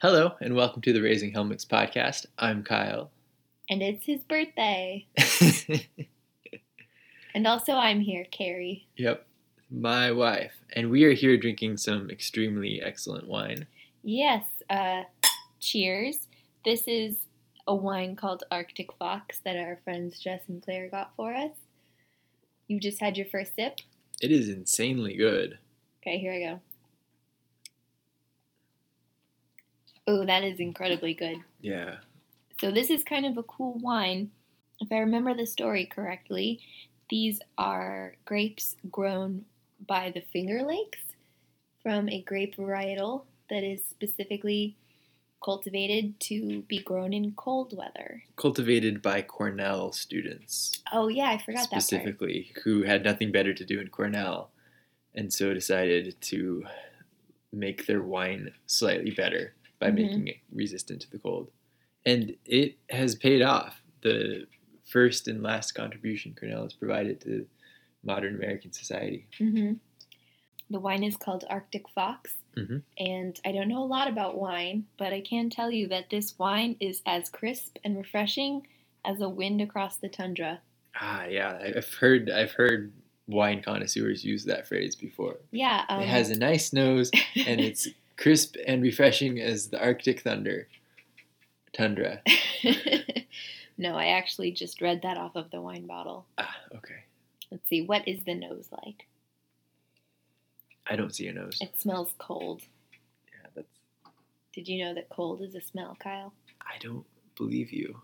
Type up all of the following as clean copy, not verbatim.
Hello, and welcome to the Raising Helmets podcast. I'm Kyle. And it's his birthday. And also I'm here, Carrie. Yep, my wife. And we are here drinking some extremely excellent wine. Yes, cheers. This is a wine called Arctic Fox that our friends Jess and Claire got for us. You just had your first sip? It is insanely good. Okay, here I go. Oh, that is incredibly good. Yeah. So this is kind of a cool wine. If I remember the story correctly, these are grapes grown by the Finger Lakes from a grape varietal that is specifically cultivated to be grown in cold weather. Cultivated by Cornell students. Oh yeah, I forgot that part. Specifically, who had nothing better to do in Cornell, and so decided to make their wine slightly better by making it resistant to the cold. And it has paid off. The first and last contribution Cornell has provided to modern American society. Mm-hmm. The wine is called Arctic Fox. Mm-hmm. And I don't know a lot about wine, but I can tell you that this wine is as crisp and refreshing as a wind across the tundra. Ah, yeah. I've heard wine connoisseurs use that phrase before. Yeah. It has a nice nose, and it's crisp and refreshing as the Arctic tundra. No, I actually just read that off of the wine bottle. Ah, okay. Let's see. What is the nose like? I don't see a nose. It smells cold. Yeah, that's... Did you know that cold is a smell, Kyle? I don't believe you.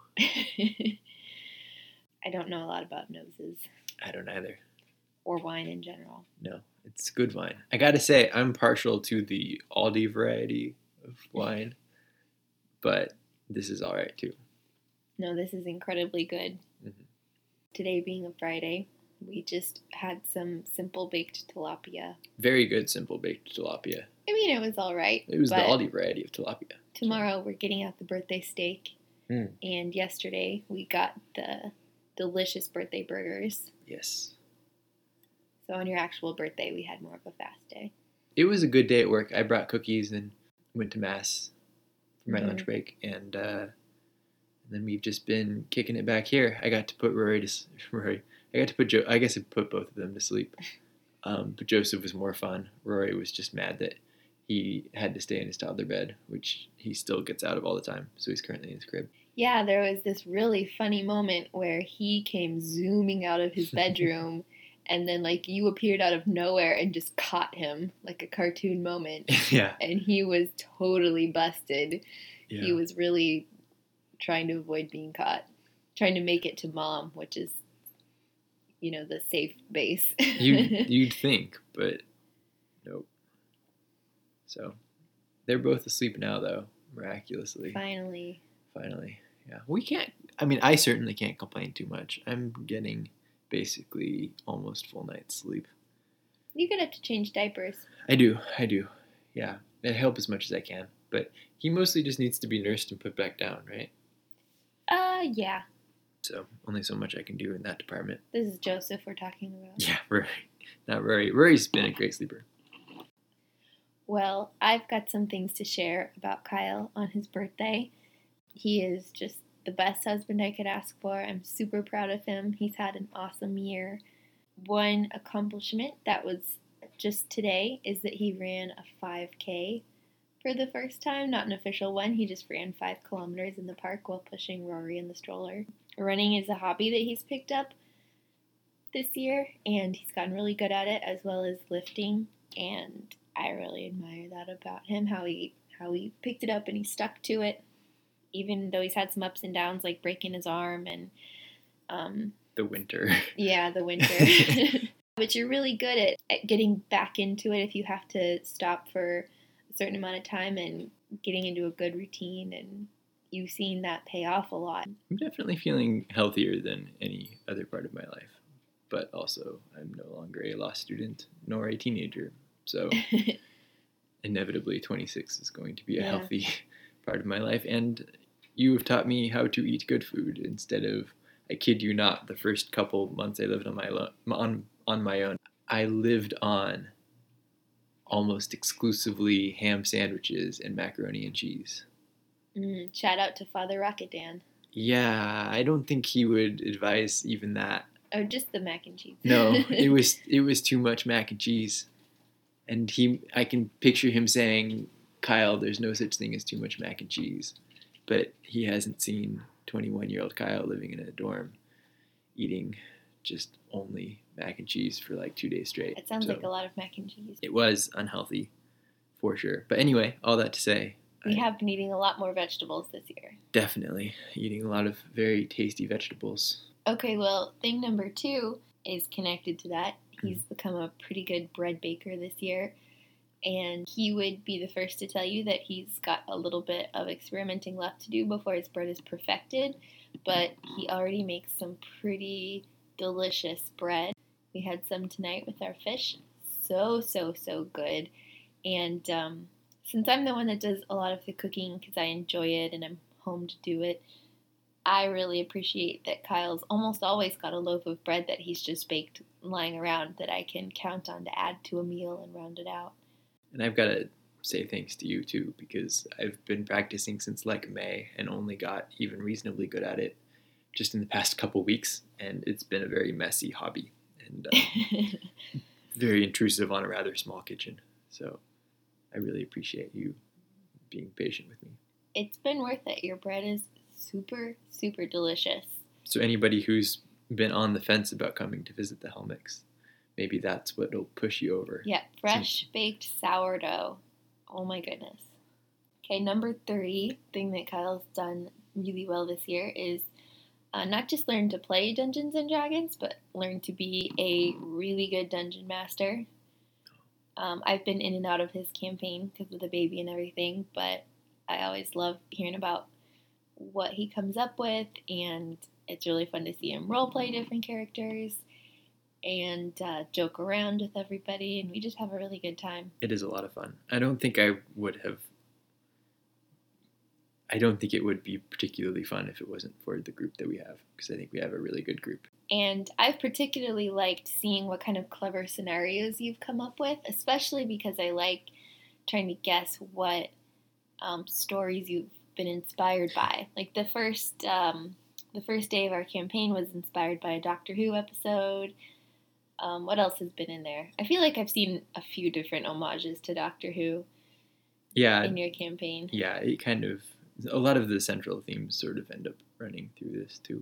I don't know a lot about noses. I don't either. Or wine in general. No, it's good wine. I gotta say, I'm partial to the Aldi variety of wine, but this is all right too. No, this is incredibly good. Mm-hmm. Today being a Friday, we just had some simple baked tilapia. Very good simple baked tilapia. I mean, it was all right. It was the Aldi variety of tilapia. Tomorrow we're getting out the birthday steak. Mm. And yesterday we got the delicious birthday burgers. Yes. So on your actual birthday, we had more of a fast day. It was a good day at work. I brought cookies and went to Mass for my lunch break. And then we've just been kicking it back here. I got to put I got to put I guess I put both of them to sleep. But Joseph was more fun. Rory was just mad that he had to stay in his toddler bed, which he still gets out of all the time. So he's currently in his crib. Yeah, there was this really funny moment where he came zooming out of his bedroom and then you appeared out of nowhere and just caught him, like a cartoon moment. Yeah. And he was totally busted. Yeah. He was really trying to avoid being caught, trying to make it to mom, which is, the safe base. You'd think, but nope. So they're both asleep now, though, miraculously. Finally. Yeah. I certainly can't complain too much. I'm getting basically almost full night's sleep. You're going to have to change diapers. I do. Yeah. I help as much as I can. But he mostly just needs to be nursed and put back down, right? Yeah. So only so much I can do in that department. This is Joseph we're talking about. Yeah, Rory. Not Rory. Rory's been a great sleeper. Well, I've got some things to share about Kyle on his birthday. He is just the best husband I could ask for. I'm super proud of him. He's had an awesome year. One accomplishment that was just today is that he ran a 5K for the first time. Not an official one. He just ran 5 kilometers in the park while pushing Rory in the stroller. Running is a hobby that he's picked up this year, and he's gotten really good at it, as well as lifting, and I really admire that about him, how he picked it up and he stuck to it, even though he's had some ups and downs, like breaking his arm and the winter. Yeah, the winter. But you're really good at getting back into it if you have to stop for a certain amount of time and getting into a good routine, and you've seen that pay off a lot. I'm definitely feeling healthier than any other part of my life, but also I'm no longer a law student nor a teenager, so inevitably 26 is going to be a healthy part of my life, and you have taught me how to eat good food instead of, I kid you not, the first couple months I lived on my own, I lived on almost exclusively ham sandwiches and macaroni and cheese. Shout out to Father Rocket Dan. Yeah, I don't think he would advise even that. Oh, just the mac and cheese. No, it was too much mac and cheese. And I can picture him saying, "Kyle, there's no such thing as too much mac and cheese." But he hasn't seen 21-year-old Kyle living in a dorm eating just only mac and cheese for like 2 days straight. It sounds like a lot of mac and cheese. It was unhealthy for sure. But anyway, all that to say, we have been eating a lot more vegetables this year. Definitely. Eating a lot of very tasty vegetables. Okay, well, thing number 2 is connected to that. He's become a pretty good bread baker this year. And he would be the first to tell you that he's got a little bit of experimenting left to do before his bread is perfected. But he already makes some pretty delicious bread. We had some tonight with our fish. So good. And since I'm the one that does a lot of the cooking because I enjoy it and I'm home to do it, I really appreciate that Kyle's almost always got a loaf of bread that he's just baked lying around that I can count on to add to a meal and round it out. And I've got to say thanks to you too, because I've been practicing since like May and only got even reasonably good at it just in the past couple weeks, and it's been a very messy hobby and very intrusive on a rather small kitchen. So I really appreciate you being patient with me. It's been worth it. Your bread is super delicious. So anybody who's been on the fence about coming to visit the Helmicks, maybe that's what'll push you over. Yeah, fresh baked sourdough. Oh my goodness. Okay, number 3 thing that Kyle's done really well this year is not just learn to play Dungeons and Dragons, but learn to be a really good dungeon master. I've been in and out of his campaign because of the baby and everything, but I always love hearing about what he comes up with, and it's really fun to see him roleplay different characters and joke around with everybody, and we just have a really good time. It is a lot of fun. I don't think it would be particularly fun if it wasn't for the group that we have, because I think we have a really good group. And I've particularly liked seeing what kind of clever scenarios you've come up with, especially because I like trying to guess what stories you've been inspired by. Like the first day of our campaign was inspired by a Doctor Who episode. What else has been in there? I feel like I've seen a few different homages to Doctor Who in your campaign. Yeah, it kind of, a lot of the central themes sort of end up running through this too.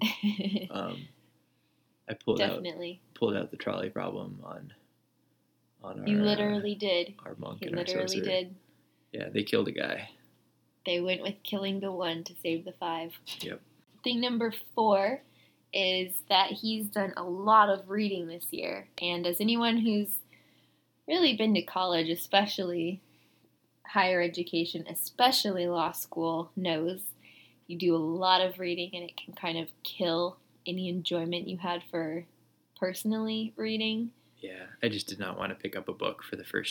I pulled out the trolley problem on our. You literally did. Our monk you and our literally sorcerer. Did. Yeah, they killed a guy. They went with killing the 1 to save the 5. Yep. Thing number 4 is that he's done a lot of reading this year. And as anyone who's really been to college, especially higher education, especially law school, knows, you do a lot of reading and it can kind of kill any enjoyment you had for personally reading. Yeah, I just did not want to pick up a book for the first,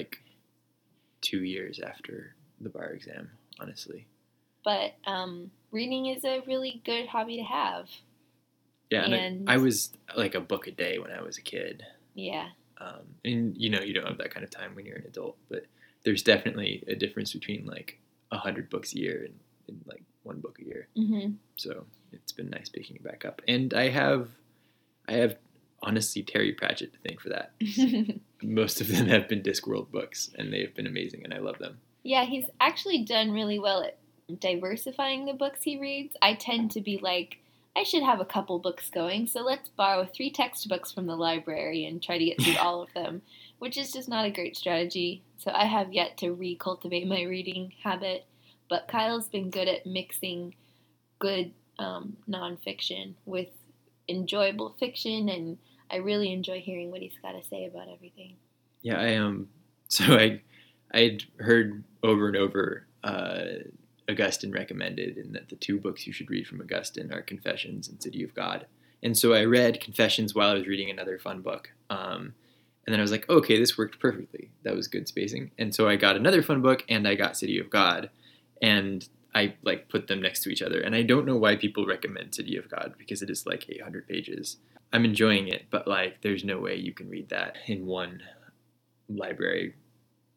2 years after the bar exam, honestly. But reading is a really good hobby to have. Yeah, and I was a book a day when I was a kid. Yeah. And you don't have that kind of time when you're an adult, but there's definitely a difference between 100 books a year and 1 book a year. Mm-hmm. So it's been nice picking it back up. And I have honestly Terry Pratchett to thank for that. Most of them have been Discworld books, and they have been amazing, and I love them. Yeah, he's actually done really well at diversifying the books he reads. I tend to be I should have a couple books going, so let's borrow 3 textbooks from the library and try to get through all of them, which is just not a great strategy. So I have yet to recultivate my reading habit, but Kyle's been good at mixing good nonfiction with enjoyable fiction, and I really enjoy hearing what he's got to say about everything. Yeah, I am. So I'd heard over and over Augustine recommended, and that the 2 books you should read from Augustine are Confessions and City of God. And so I read Confessions while I was reading another fun book. And then I was like, okay, this worked perfectly. That was good spacing. And so I got another fun book, and I got City of God. And I put them next to each other. And I don't know why people recommend City of God, because it is 800 pages. I'm enjoying it, but there's no way you can read that in one library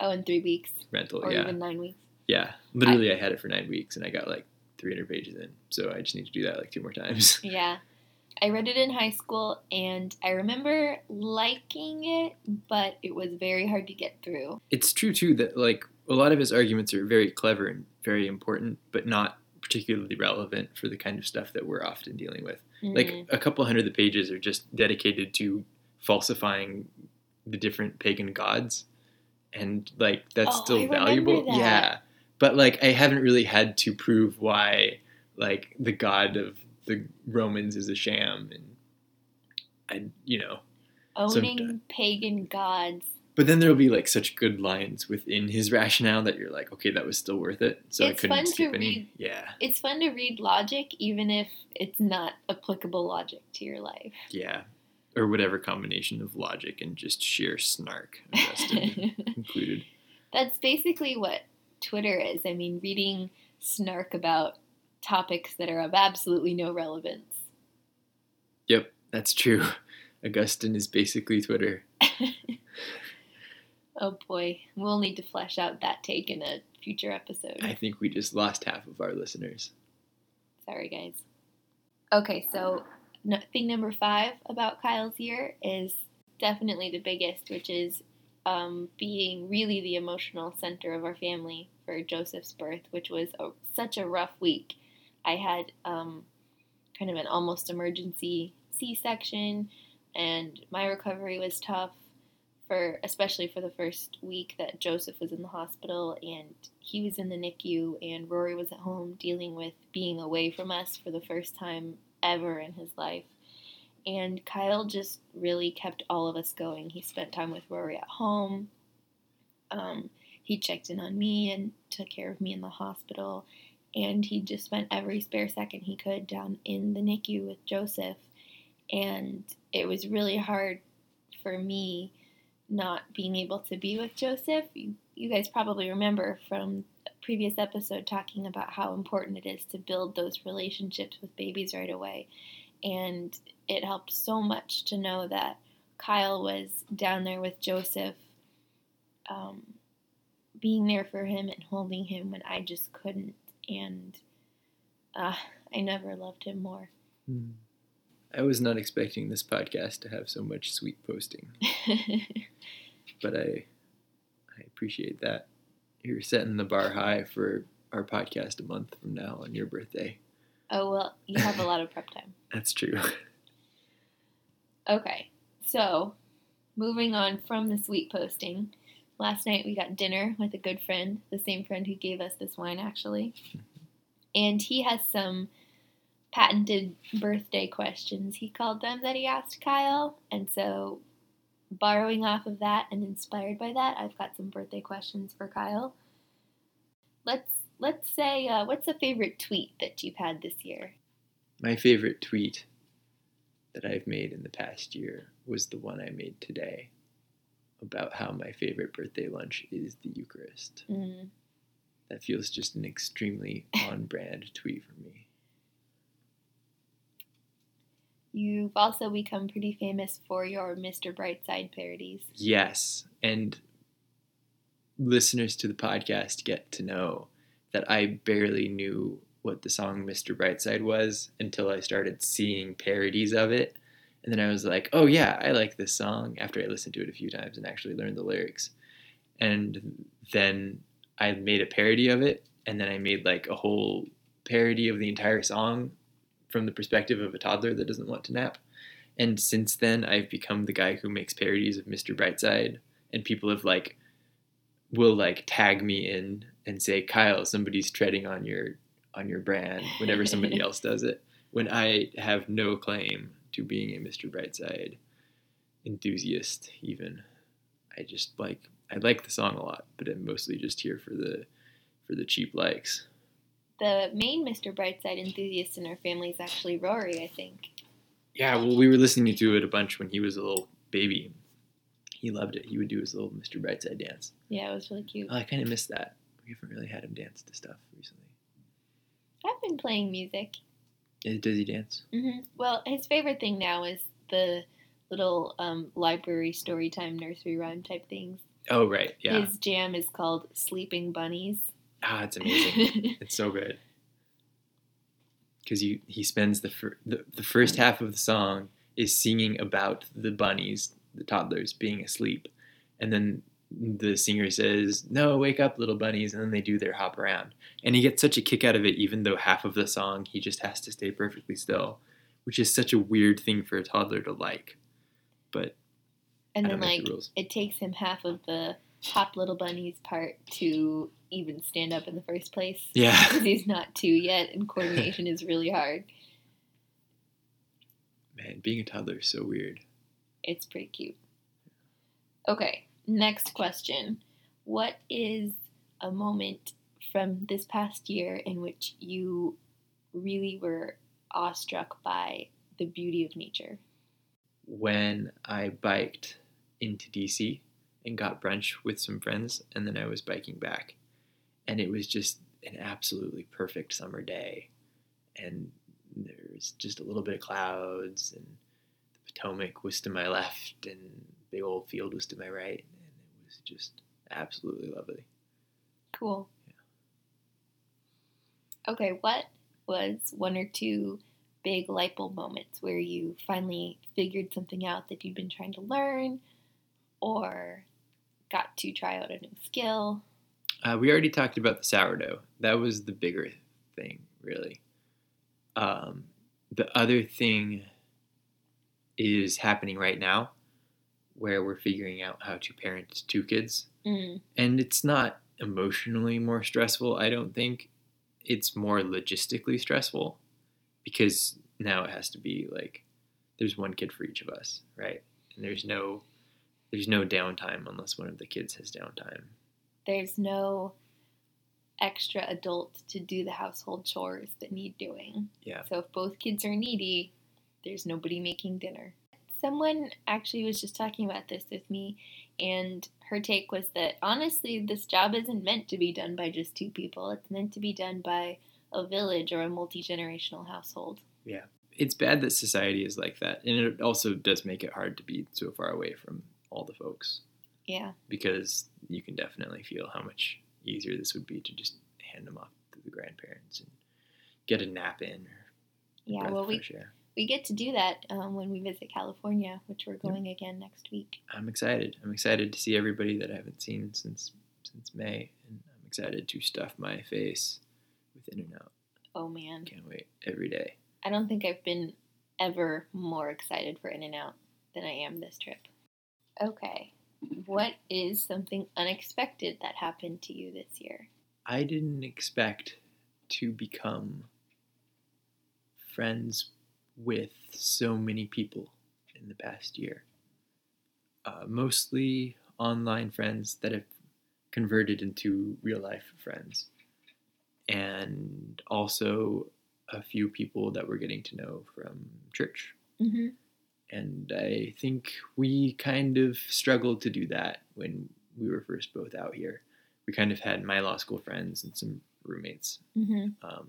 Oh, in 3 weeks. rental. Or yeah. even 9 weeks. Yeah. Literally, I had it for 9 weeks, and I got like 300 pages in. So I just need to do that like 2 more times. Yeah. I read it in high school, and I remember liking it, but it was very hard to get through. It's true, too, that like a lot of his arguments are very clever and very important, but not particularly relevant for the kind of stuff that we're often dealing with. Like a couple hundred of the pages are just dedicated to falsifying the different pagan gods, and like that's still valuable. That. Yeah, but like I haven't really had to prove why like the god of the Romans is a sham, and owning pagan gods. But then there'll be like such good lines within his rationale that you're like, okay, that was still worth it. So I couldn't skip any. Yeah. It's fun to read logic, even if it's not applicable logic to your life. Yeah. Or whatever combination of logic and just sheer snark included. That's basically what Twitter is. I mean, reading snark about topics that are of absolutely no relevance. Yep, that's true. Augustine is basically Twitter. Oh boy, we'll need to flesh out that take in a future episode. I think we just lost half of our listeners. Sorry, guys. Okay, so thing number 5 about Kyle's year is definitely the biggest, which is being really the emotional center of our family for Joseph's birth, which was such a rough week. I had kind of an almost emergency C-section, and my recovery was tough, especially for the first week that Joseph was in the hospital, and he was in the NICU, and Rory was at home dealing with being away from us for the first time ever in his life. And Kyle just really kept all of us going. He spent time with Rory at home. He checked in on me and took care of me in the hospital. And he just spent every spare second he could down in the NICU with Joseph. And it was really hard for me not being able to be with Joseph. You guys probably remember from a previous episode talking about how important it is to build those relationships with babies right away. And it helped so much to know that Kyle was down there with Joseph, being there for him and holding him when I just couldn't. And I never loved him more. I was not expecting this podcast to have so much sweet posting. But I appreciate that. You're setting the bar high for our podcast a month from now on your birthday. Oh, well, you have a lot of prep time. That's true. Okay, so moving on from the sweet posting. Last night we got dinner with a good friend, the same friend who gave us this wine, actually. And he has some patented birthday questions, he called them, that he asked Kyle. And so, borrowing off of that and inspired by that, I've got some birthday questions for Kyle. Let's say, what's a favorite tweet that you've had this year? My favorite tweet that I've made in the past year was the one I made today about how my favorite birthday lunch is the Eucharist. Mm. That feels just an extremely on-brand tweet for me. You've also become pretty famous for your Mr. Brightside parodies. Yes, and listeners to the podcast get to know that I barely knew what the song Mr. Brightside was until I started seeing parodies of it. And then I was like, oh yeah, I like this song, after I listened to it a few times and actually learned the lyrics. And then I made a parody of it, and then I made like a whole parody of the entire song from the perspective of a toddler that doesn't want to nap. And since then, I've become the guy who makes parodies of Mr. Brightside, and people have will tag me in and say, Kyle, somebody's treading on your brand whenever somebody else does it, when I have no claim to being a Mr. Brightside enthusiast even. I like the song a lot, but I'm mostly just here for the cheap likes. The main Mr. Brightside enthusiast in our family is actually Rory, I think. Yeah, well, we were listening to it a bunch when he was a little baby. He loved it. He would do his little Mr. Brightside dance. Yeah, it was really cute. Oh, I kind of missed that. We haven't really had him dance to stuff recently. I've been playing music. Does he dance? Mm-hmm. Well, his favorite thing now is the little library story time nursery rhyme type things. Oh, right. Yeah. His jam is called Sleeping Bunnies. Ah, it's amazing. It's so good. Because he spends the first half of the song is singing about the bunnies, the toddlers, being asleep. And then the singer says, "No, wake up, little bunnies," and then they do their hop around. And he gets such a kick out of it, even though half of the song he just has to stay perfectly still, which is such a weird thing for a toddler to like. But And I then, don't make like, the rules. it takes him half of the Hop Little Bunnies part to even stand up in the first place. Yeah. Because he's not 2 yet, and coordination is really hard. Man, being a toddler is so weird. It's pretty cute. Okay, next question. What is a moment from this past year in which you really were awestruck by the beauty of nature? When I biked into DC and got brunch with some friends, and then I was biking back, and it was just an absolutely perfect summer day, and there's just a little bit of clouds, and the Potomac was to my left, and the big old field was to my right, and it was just absolutely lovely. Cool. Yeah. Okay, what was 1 or 2 big light bulb moments where you finally figured something out that you'd been trying to learn, or got to try out a new skill? We already talked about the sourdough. That was the bigger thing, really. The other thing is happening right now, where we're figuring out how to parent 2 kids. Mm. And it's not emotionally more stressful, I don't think. It's more logistically stressful, because now it has to be like there's 1 kid for each of us, right? And there's no downtime unless one of the kids has downtime. There's no extra adult to do the household chores that need doing. Yeah. So if both kids are needy, there's nobody making dinner. Someone actually was just talking about this with me, and her take was that honestly, this job isn't meant to be done by just 2 people. It's meant to be done by a village or a multi-generational household. Yeah. It's bad that society is like that. And it also does make it hard to be so far away from all the folks. Yeah. Because you can definitely feel how much easier this would be to just hand them off to the grandparents and get a nap in. Yeah, well, we get to do that when we visit California, which we're going again next week. I'm excited. I'm excited to see everybody that I haven't seen since May, and I'm excited to stuff my face with In-N-Out. Oh man, can't wait every day. I don't think I've been ever more excited for In-N-Out than I am this trip. Okay, what is something unexpected that happened to you this year? I didn't expect to become friends with so many people in the past year. Mostly online friends that have converted into real life friends. And also a few people that we're getting to know from church. Mm-hmm. And I think we kind of struggled to do that when we were first both out here. We kind of had my law school friends and some roommates. Mm-hmm.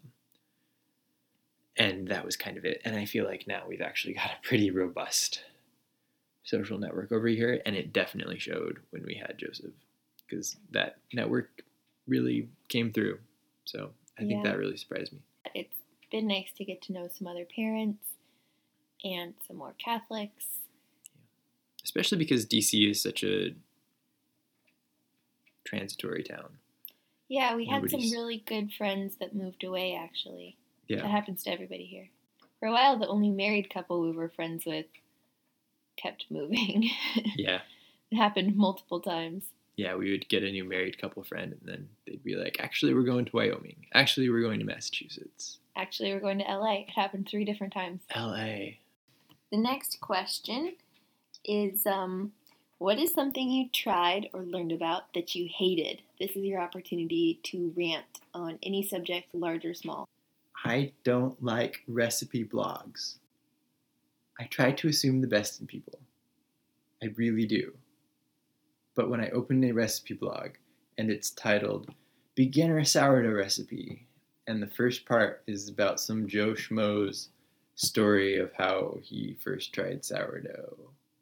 And that was kind of it. And I feel like now we've actually got a pretty robust social network over here. And it definitely showed when we had Joseph, because that network really came through. So I think that really surprised me. It's been nice to get to know some other parents and some more Catholics. Especially because DC is such a transitory town. Yeah, we had some really good friends that moved away, actually. Yeah. That happens to everybody here. For a while, the only married couple we were friends with kept moving. Yeah. It happened multiple times. Yeah, we would get a new married couple friend, and then they'd be like, actually, we're going to Wyoming. Actually, we're going to Massachusetts. Actually, we're going to LA. It happened 3 different times. LA. The next question is, what is something you tried or learned about that you hated? This is your opportunity to rant on any subject, large or small. I don't like recipe blogs. I try to assume the best in people. I really do. But when I open a recipe blog and it's titled Beginner Sourdough Recipe, and the first part is about some Joe Schmo's story of how he first tried sourdough,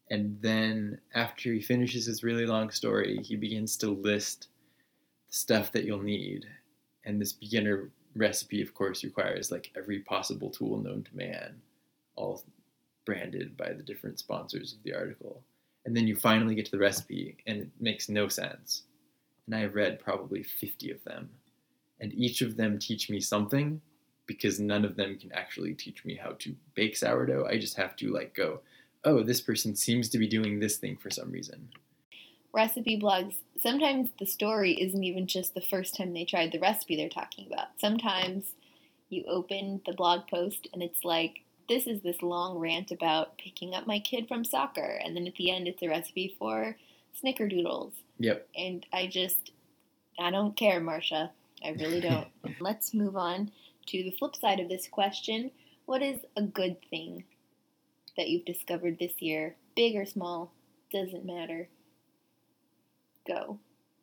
And then after he finishes his really long story, he begins to list the stuff that you'll need. And this beginner recipe, of course, requires like every possible tool known to man, all branded by the different sponsors of the article. And then you finally get to the recipe, and it makes no sense. And I have read probably 50 of them. And each of them teach me something, because none of them can actually teach me how to bake sourdough. I just have to like go, oh, this person seems to be doing this thing for some reason. Recipe blogs, sometimes the story isn't even just the first time they tried the recipe they're talking about. Sometimes you open the blog post and it's like, this is this long rant about picking up my kid from soccer. And then at the end, it's a recipe for snickerdoodles. Yep. And I don't care, Marcia. I really don't. Let's move on to the flip side of this question. What is a good thing that you've discovered this year? Big or small, doesn't matter. Go.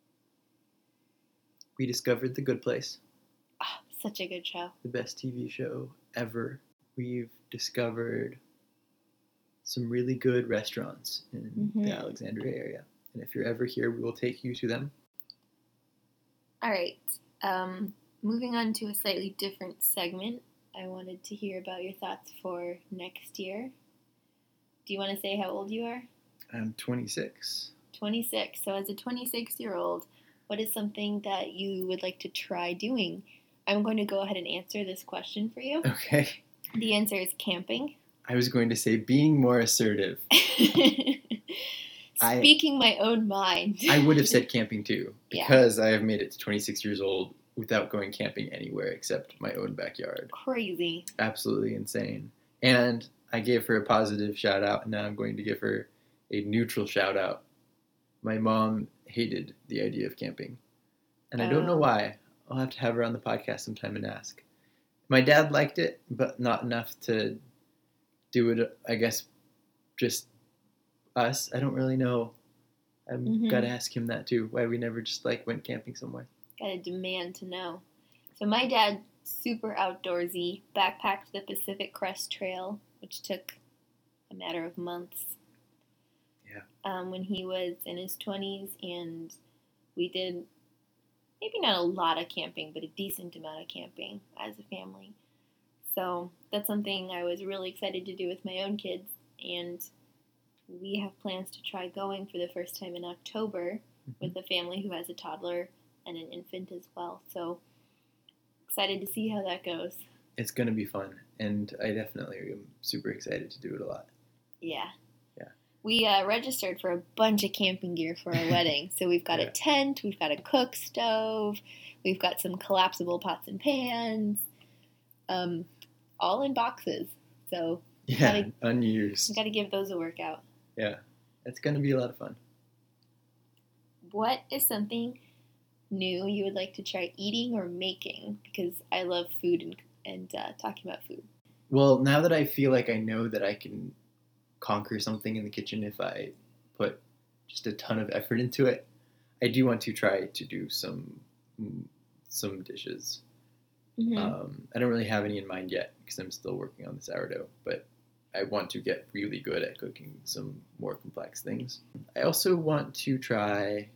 We discovered The Good Place. Ah, such a good show. The best TV show ever. We've discovered some really good restaurants in the Alexandria area. And if you're ever here, we will take you to them. All right. Moving on to a slightly different segment, I wanted to hear about your thoughts for next year. Do you want to say how old you are? I'm 26. 26. So as a 26-year-old, what is something that you would like to try doing? I'm going to go ahead and answer this question for you. Okay. The answer is camping. I was going to say being more assertive. Speaking my own mind. I would have said camping too, because I have made it to 26 years old without going camping anywhere except my own backyard. Crazy. Absolutely insane. And I gave her a positive shout out, and now I'm going to give her a neutral shout out. My mom hated the idea of camping, and I don't know why. I'll have to have her on the podcast sometime and ask. My dad liked it, but not enough to do it, I guess, just us. I don't really know. I've got to ask him that too, why we never just like went camping somewhere. Gotta demand to know. So my dad, super outdoorsy, backpacked the Pacific Crest Trail, which took a matter of months. Yeah. When he was in his 20s, and we did maybe not a lot of camping, but a decent amount of camping as a family. So that's something I was really excited to do with my own kids, and we have plans to try going for the first time in October with a family who has a toddler and an infant as well. So excited to see how that goes. It's going to be fun, and I definitely am super excited to do it a lot. Yeah. Yeah. We registered for a bunch of camping gear for our wedding. So we've got a tent, we've got a cook stove, we've got some collapsible pots and pans, all in boxes. So unused. You got to give those a workout. Yeah, it's going to be a lot of fun. What is something new you would like to try eating or making? Because I love food and talking about food. Well, now that I feel like I know that I can conquer something in the kitchen if I put just a ton of effort into it, I do want to try to do some dishes. I don't really have any in mind yet because I'm still working on the sourdough, but I want to get really good at cooking some more complex things. I also want to try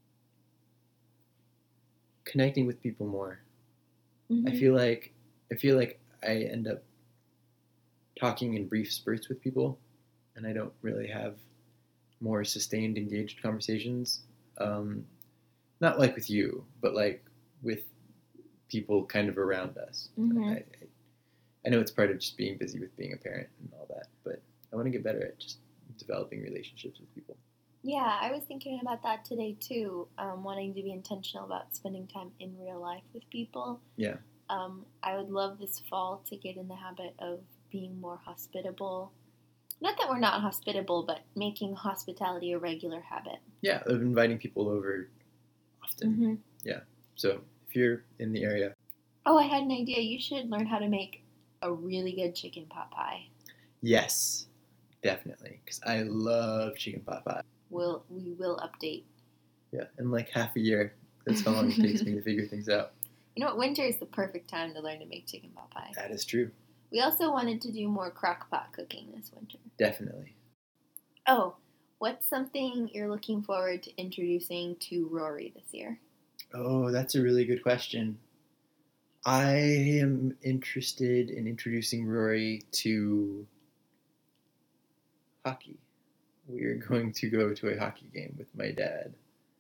connecting with people more. I feel like I end up talking in brief spurts with people, and I don't really have more sustained, engaged conversations. Not like with you, but like with people kind of around us. I know it's part of just being busy with being a parent and all that, but I want to get better at just developing relationships with people. Yeah, I was thinking about that today too, wanting to be intentional about spending time in real life with people. Yeah. I would love this fall to get in the habit of being more hospitable. Not that we're not hospitable, but making hospitality a regular habit. Yeah, of inviting people over often. Yeah. So if you're in the area. Oh, I had an idea. You should learn how to make a really good chicken pot pie. Yes, definitely, because I love chicken pot pie. We will update. Yeah, in like half a year. That's how long it takes me to figure things out. You know what? Winter is the perfect time to learn to make chicken pot pie. That is true. We also wanted to do more crock pot cooking this winter. Definitely. Oh, what's something you're looking forward to introducing to Rory this year? Oh, that's a really good question. I am interested in introducing Rory to hockey. We are going to go to a hockey game with my dad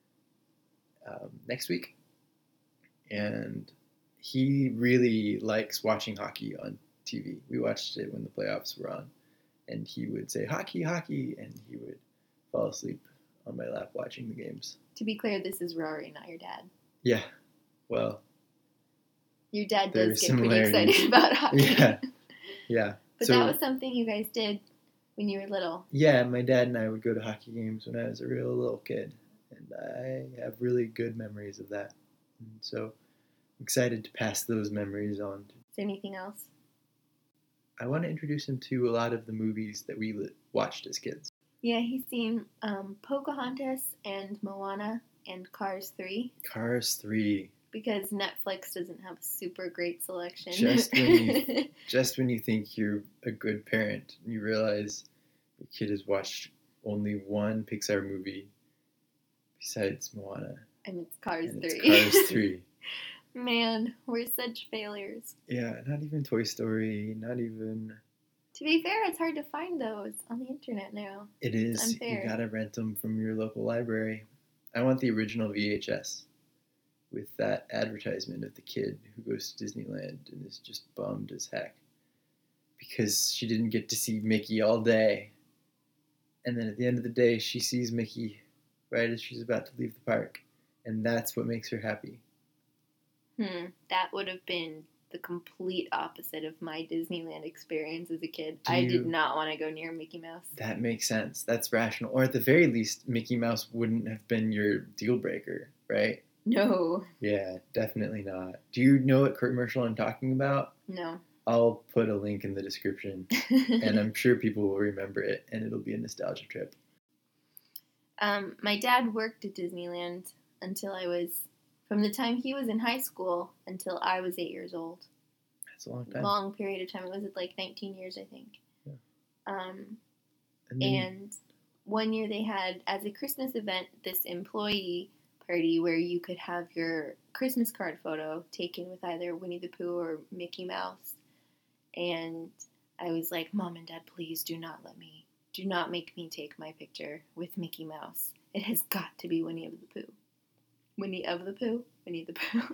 next week, and he really likes watching hockey on TV. We watched it when the playoffs were on, and he would say, "Hockey, hockey," and he would fall asleep on my lap watching the games. To be clear, this is Rory, not your dad. Yeah, well, your dad there does are get pretty similarities. excited about hockey. Yeah. But So, that was something you guys did when you were little. yeah, my dad and I would go to hockey games when I was a real little kid, and I have really good memories of that. And so I'm excited to pass those memories on. Is there anything else? I want to introduce him to a lot of the movies that we watched as kids. Yeah, he's seen Pocahontas and Moana and Cars 3. Cars 3. Because Netflix doesn't have a super great selection. Just when you think you're a good parent, you realize your kid has watched only one Pixar movie besides Moana. And it's Cars 3. It's Cars 3. Man, we're such failures. Yeah, not even Toy Story, not even... To be fair, it's hard to find those on the internet now. It is. It's unfair. You gotta rent them from your local library. I want the original VHS with that advertisement of the kid who goes to Disneyland and is just bummed as heck because she didn't get to see Mickey all day. And then at the end of the day, she sees Mickey right as she's about to leave the park. And that's what makes her happy. That would have been the complete opposite of my Disneyland experience as a kid. I did not want to go near Mickey Mouse. That makes sense. That's rational. Or at the very least, Mickey Mouse wouldn't have been your deal breaker, right? No. Yeah, definitely not. Do you know what commercial I'm talking about? No. I'll put a link in the description, and I'm sure people will remember it, and it'll be a nostalgia trip. My dad worked at Disneyland from the time he was in high school until I was 8 years old. That's a long time. Long period of time. It was like 19 years, I think. Yeah. And one year they had, as a Christmas event, this employee party where you could have your Christmas card photo taken with either Winnie the Pooh or Mickey Mouse. And I was like, Mom and Dad, please do not make me take my picture with Mickey Mouse. It has got to be Winnie the Pooh. Winnie the Pooh.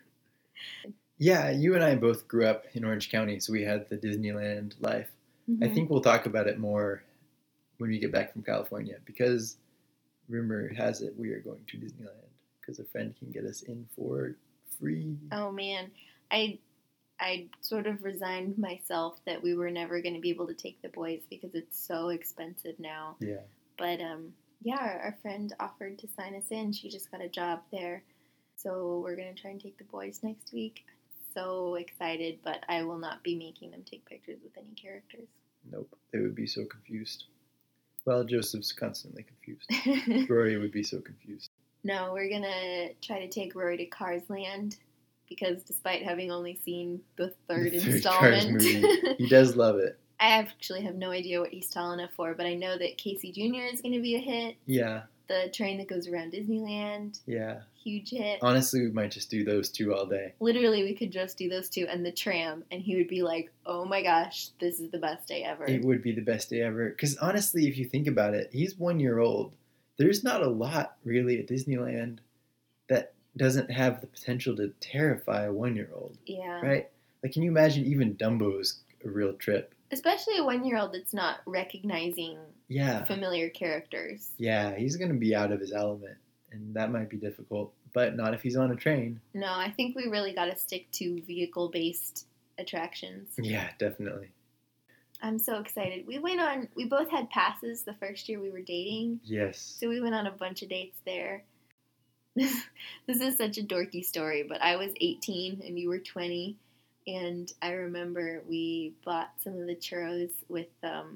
Yeah, you and I both grew up in Orange County, so we had the Disneyland life. Mm-hmm. I think we'll talk about it more when we get back from California, because rumor has it we are going to Disneyland because a friend can get us in for free. Oh man, I sort of resigned myself that we were never going to be able to take the boys because it's so expensive now. Yeah. But yeah, our friend offered to sign us in. She just got a job there, so we're going to try and take the boys next week. I'm so excited, but I will not be making them take pictures with any characters. Nope, they would be so confused. Well, Joseph's constantly confused. Rory would be so confused. No, we're going to try to take Rory to Cars Land, because despite having only seen the third installment, Cars movie, he does love it. I actually have no idea what he's tall enough for, but I know that Casey Jr. is going to be a hit. Yeah. The train that goes around Disneyland. Yeah. Huge hit. Honestly, we might just do those two all day. Literally, we could just do those two and the tram, and he would be like, oh my gosh, this is the best day ever. It would be the best day ever. Because honestly, if you think about it, he's 1 year old. There's not a lot, really, at Disneyland that doesn't have the potential to terrify a 1 year old. Yeah. Right? Like, can you imagine even Dumbo's a real trip? Especially a 1 year old that's not recognizing familiar characters. Yeah, he's going to be out of his element, and that might be difficult, but not if he's on a train. No, I think we really got to stick to vehicle-based attractions. Yeah, definitely. I'm so excited. We both had passes the first year we were dating. Yes. So we went on a bunch of dates there. This is such a dorky story, but I was 18 and you were 20. And I remember we bought some of the churros with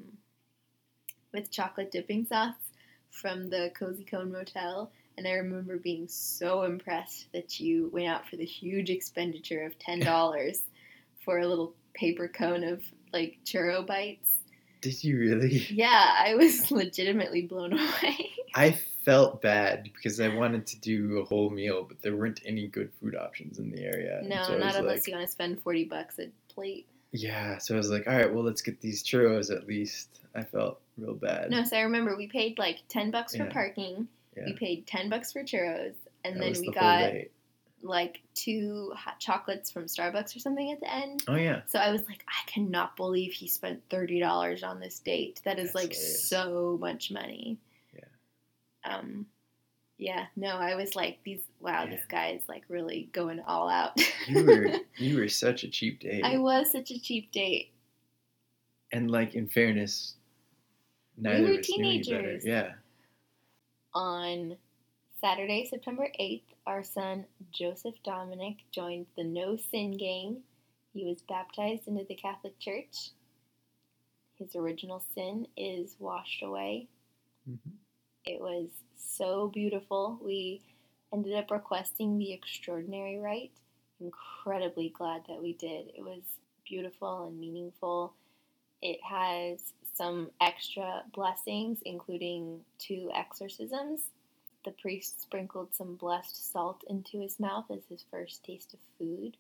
chocolate dipping sauce from the Cozy Cone Motel. And I remember being so impressed that you went out for the huge expenditure of $10 for a little paper cone of, like, churro bites. Did you really? Yeah, I was legitimately blown away. I felt bad because I wanted to do a whole meal, but there weren't any good food options in the area. And No, so I not was unless like, you want to spend $40 a plate. yeah. So I was like, all right, well, let's get these churros at least. I felt real bad. No, so I remember we paid like $10 for Yeah. parking. Yeah. We paid $10 for churros, and That then was we the whole got day. like 2 hot chocolates from Starbucks or something at the end. Oh yeah. So I was like, I cannot believe he spent $30 on this date. That is That's like hilarious. so much money. Yeah. Yeah, no, I was like, this Yeah. guy is like really going all out. You were such a cheap date. I was such a cheap date. And like in fairness, neither were of us knew any better. teenagers. Yeah. On Saturday, September 8th, our son Joseph Dominic joined the No Sin Gang. He was baptized into the Catholic Church. His original sin is washed away. Mm-hmm. It was so beautiful. We ended up requesting the extraordinary rite. Incredibly glad that we did. It was beautiful and meaningful. It has some extra blessings, including 2 exorcisms. The priest sprinkled some blessed salt into his mouth as his first taste of food.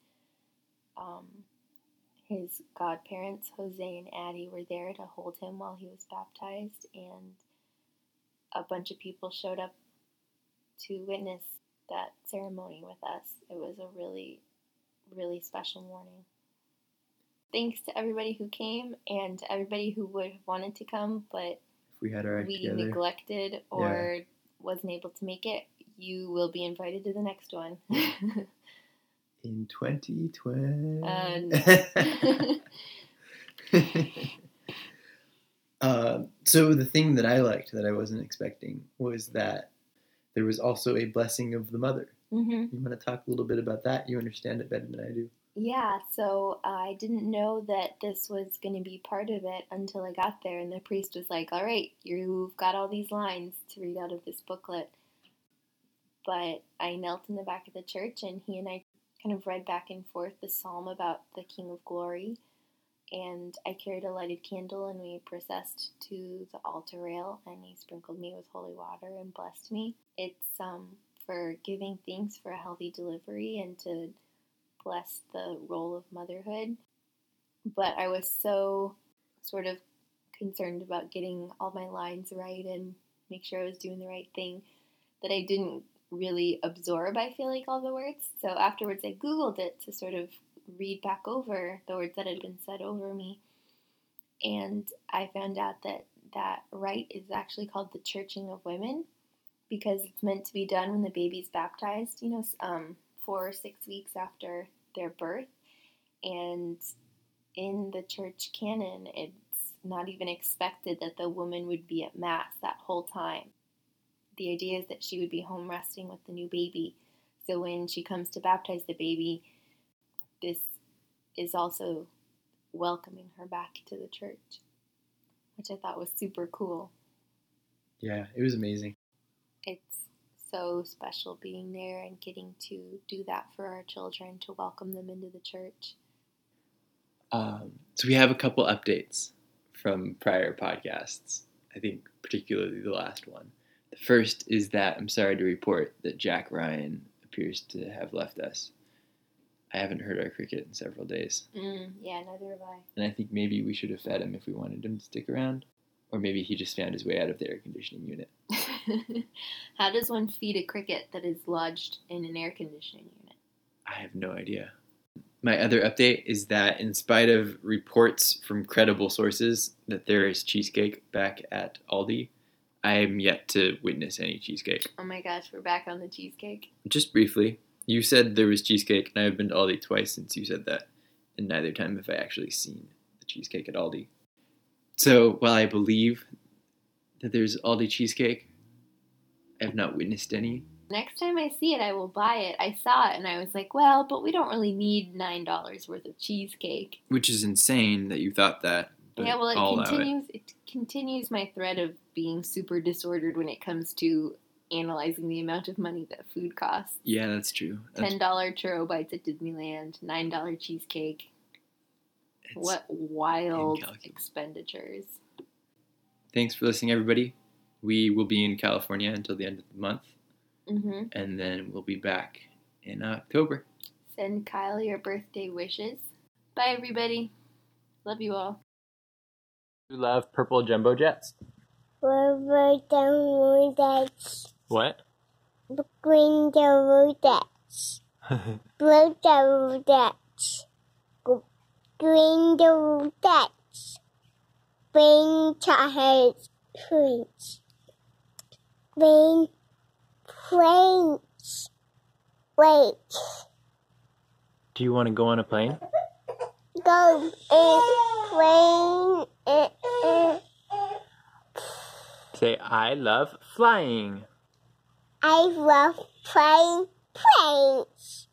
His godparents, Jose and Addie, were there to hold him while he was baptized, and a bunch of people showed up to witness that ceremony with us. It was a really, really special morning. Thanks to everybody who came and to everybody who would have wanted to come, but If we had our act we together. neglected or wasn't able to make it. You will be invited to the next one. In 2020. So the thing that I liked that I wasn't expecting was that there was also a blessing of the mother. Mm-hmm. You want to talk a little bit about that? You understand it better than I do. Yeah, so I didn't know that this was going to be part of it until I got there, and the priest was like, all right, you've got all these lines to read out of this booklet. But I knelt in the back of the church, and he and I kind of read back and forth the psalm about the King of Glory, and I carried a lighted candle, and we processed to the altar rail, and he sprinkled me with holy water and blessed me. It's for giving thanks for a healthy delivery and to bless the role of motherhood. But I was so sort of concerned about getting all my lines right and make sure I was doing the right thing that I didn't really absorb, I feel like, all the words. So afterwards I Googled it to sort of read back over the words that had been said over me. And I found out that that rite is actually called the Churching of Women because it's meant to be done when the baby's baptized, 4 or 6 weeks after their birth. And in the church canon, it's not even expected that the woman would be at Mass that whole time. The idea is that she would be home resting with the new baby. So when she comes to baptize the baby, this is also welcoming her back to the church, which I thought was super cool. Yeah, it was amazing. It's so special being there and getting to do that for our children, to welcome them into the church. So we have a couple updates from prior podcasts. I think particularly the last one. The first is that I'm sorry to report that Jack Ryan appears to have left us. I haven't heard our cricket in several days. Yeah, neither have I. And I think maybe we should have fed him if we wanted him to stick around. Or maybe he just found his way out of the air conditioning unit. How does one feed a cricket that is lodged in an air conditioning unit? I have no idea. My other update is that in spite of reports from credible sources that there is cheesecake back at Aldi, I am yet to witness any cheesecake. Oh my gosh, we're back on the cheesecake. Just briefly, you said there was cheesecake, and I've been to Aldi twice since you said that, and neither time have I actually seen the cheesecake at Aldi. So while I believe that there's Aldi cheesecake, I have not witnessed any. Next time I see it, I will buy it. I saw it and I was like, well, but we don't really need $9 worth of cheesecake. Which is insane that you thought that. But yeah, well, it continues my thread of being super disordered when it comes to analyzing the amount of money that food costs. Yeah, that's true. $10 churro bites at Disneyland, $9 cheesecake. What wild expenditures. thanks for listening, everybody. We will be in California until the end of the month, and then we'll be back in October. Send Kyle your birthday wishes. Bye, everybody. Love you all. You love purple jumbo jets? Purple jumbo jets. What? Green jumbo jets. Blue jumbo jets. Green jumbo jets. Green chocolate fruits. Green planes. Wait. Do you want to go on a plane? Go in plane. Say, I love flying. I love flying planes.